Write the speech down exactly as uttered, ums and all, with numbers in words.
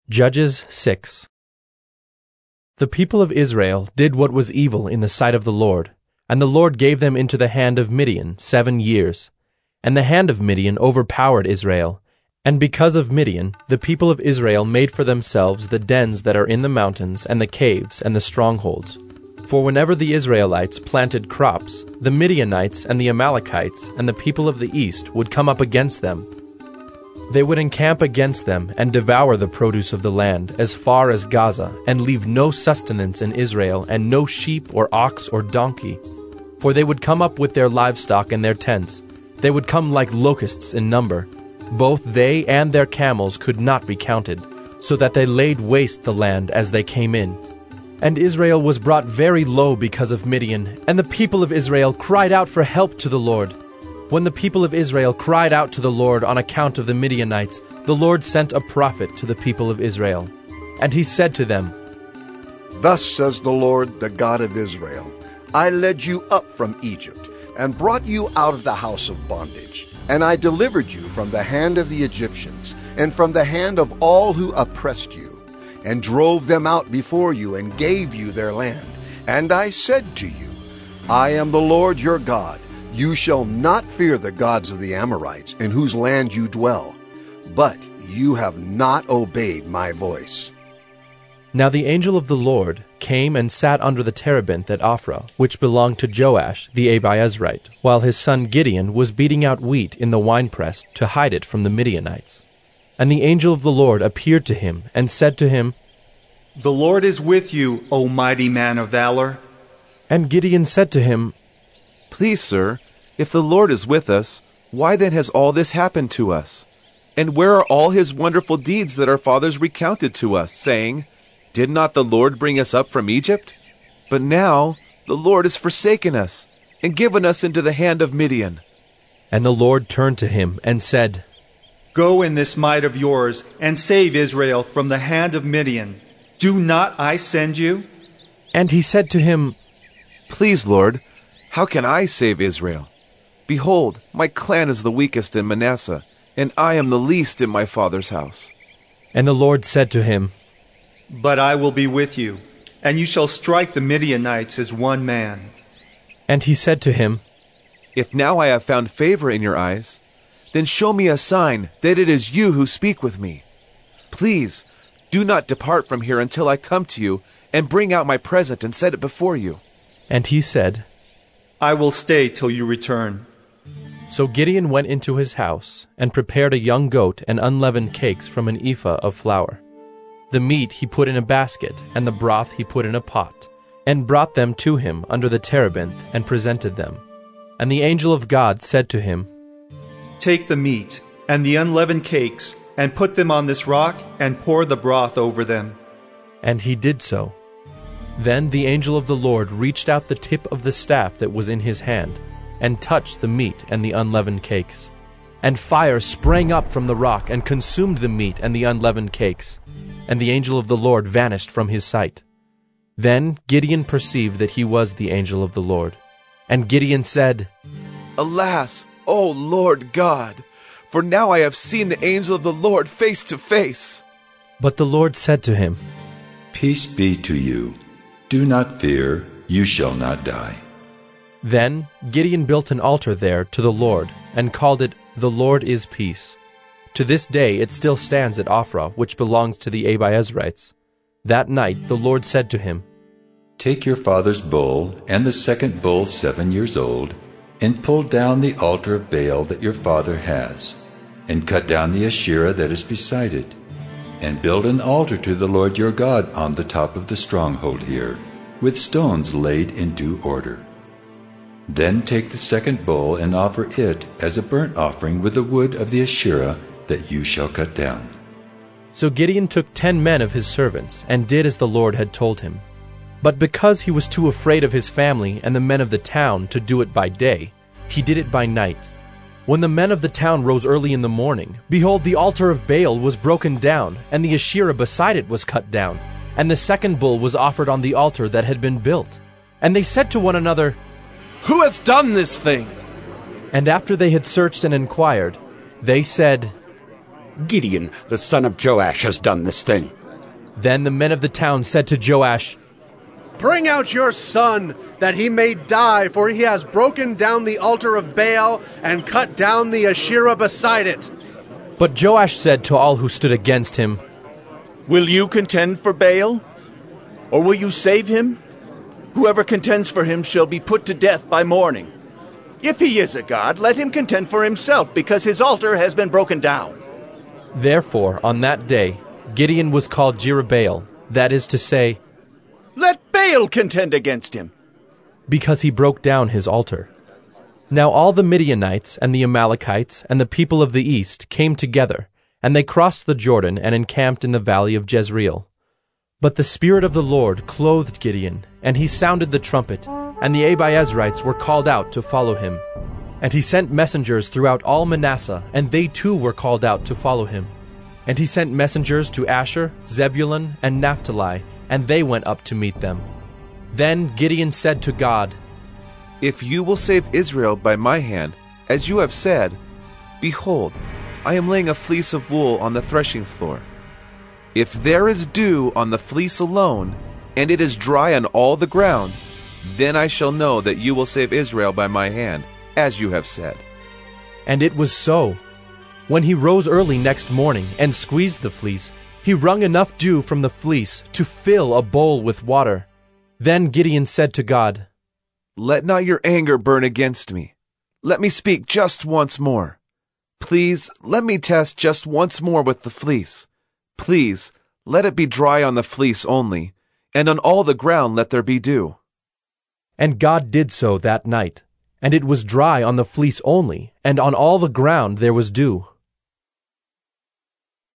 Judges six. The people of Israel did what was evil in the sight of the Lord, and the Lord gave them into the hand of Midian seven years. And the hand of Midian overpowered Israel. And because of Midian, the people of Israel made for themselves the dens that are in the mountains, and the caves, and the strongholds. For whenever the Israelites planted crops, the Midianites and the Amalekites and the people of the east would come up against them. They would encamp against them and devour the produce of the land as far as Gaza, and leave no sustenance in Israel, and no sheep or ox or donkey. For they would come up with their livestock and their tents. They would come like locusts in number. Both they and their camels could not be counted, so that they laid waste the land as they came in. And Israel was brought very low because of Midian, and the people of Israel cried out for help to the Lord. When the people of Israel cried out to the Lord on account of the Midianites, the Lord sent a prophet to the people of Israel. And he said to them, Thus says the Lord, the God of Israel, I led you up from Egypt, and brought you out of the house of bondage. And I delivered you from the hand of the Egyptians, and from the hand of all who oppressed you, and drove them out before you, and gave you their land. And I said to you, I am the Lord your God. You shall not fear the gods of the Amorites, in whose land you dwell. But you have not obeyed my voice. Now the angel of the Lord came and sat under the terebinth at Ophrah, which belonged to Joash the Abiezrite, while his son Gideon was beating out wheat in the winepress to hide it from the Midianites. And the angel of the Lord appeared to him and said to him, The Lord is with you, O mighty man of valor. And Gideon said to him, Please, sir, if the Lord is with us, why then has all this happened to us? And where are all his wonderful deeds that our fathers recounted to us, saying, Did not the Lord bring us up from Egypt? But now the Lord has forsaken us, and given us into the hand of Midian. And the Lord turned to him and said, Go in this might of yours, and save Israel from the hand of Midian. Do not I send you? And he said to him, Please, Lord, how can I save Israel? Behold, my clan is the weakest in Manasseh, and I am the least in my father's house. And the Lord said to him, But I will be with you, and you shall strike the Midianites as one man. And he said to him, If now I have found favor in your eyes, then show me a sign that it is you who speak with me. Please, do not depart from here until I come to you and bring out my present and set it before you. And he said, I will stay till you return. So Gideon went into his house, and prepared a young goat and unleavened cakes from an ephah of flour. The meat he put in a basket, and the broth he put in a pot, and brought them to him under the terebinth, and presented them. And the angel of God said to him, Take the meat and the unleavened cakes, and put them on this rock, and pour the broth over them. And he did so. Then the angel of the Lord reached out the tip of the staff that was in his hand, and touched the meat and the unleavened cakes. And fire sprang up from the rock, and consumed the meat and the unleavened cakes. And the angel of the Lord vanished from his sight. Then Gideon perceived that he was the angel of the Lord. And Gideon said, Alas, O Lord God, for now I have seen the angel of the Lord face to face. But the Lord said to him, Peace be to you. Do not fear, you shall not die. Then Gideon built an altar there to the Lord, and called it, The Lord is Peace. To this day it still stands at Ophrah, which belongs to the Abiezrites. That night the Lord said to him, Take your father's bull, and the second bull seven years old, and pull down the altar of Baal that your father has, and cut down the Asherah that is beside it, and build an altar to the Lord your God on the top of the stronghold here, with stones laid in due order. Then take the second bull and offer it as a burnt offering with the wood of the Asherah that you shall cut down. So Gideon took ten men of his servants, and did as the Lord had told him. But because he was too afraid of his family and the men of the town to do it by day, he did it by night. When the men of the town rose early in the morning, behold, the altar of Baal was broken down, and the Asherah beside it was cut down, and the second bull was offered on the altar that had been built. And they said to one another, Who has done this thing? And after they had searched and inquired, they said, Gideon, the son of Joash, has done this thing. Then the men of the town said to Joash, "Bring out your son, that he may die, for he has broken down the altar of Baal and cut down the Asherah beside it." But Joash said to all who stood against him, "Will you contend for Baal? Or will you save him? Whoever contends for him shall be put to death by morning. If he is a god, let him contend for himself, because his altar has been broken down." Therefore, on that day, Gideon was called Jerubbaal, that is to say, "Let Baal contend against him," because he broke down his altar. Now all the Midianites and the Amalekites and the people of the east came together, and they crossed the Jordan and encamped in the valley of Jezreel. But the Spirit of the Lord clothed Gideon, and he sounded the trumpet, and the Abiezrites were called out to follow him. And he sent messengers throughout all Manasseh, and they too were called out to follow him. And he sent messengers to Asher, Zebulun, and Naphtali, and they went up to meet them. Then Gideon said to God, "If you will save Israel by my hand, as you have said, behold, I am laying a fleece of wool on the threshing floor. If there is dew on the fleece alone, and it is dry on all the ground, then I shall know that you will save Israel by my hand, as you have said." And it was so. When he rose early next morning and squeezed the fleece, he wrung enough dew from the fleece to fill a bowl with water. Then Gideon said to God, "Let not your anger burn against me. Let me speak just once more. Please, let me test just once more with the fleece. Please, let it be dry on the fleece only, and on all the ground let there be dew." And God did so that night, and it was dry on the fleece only, and on all the ground there was dew.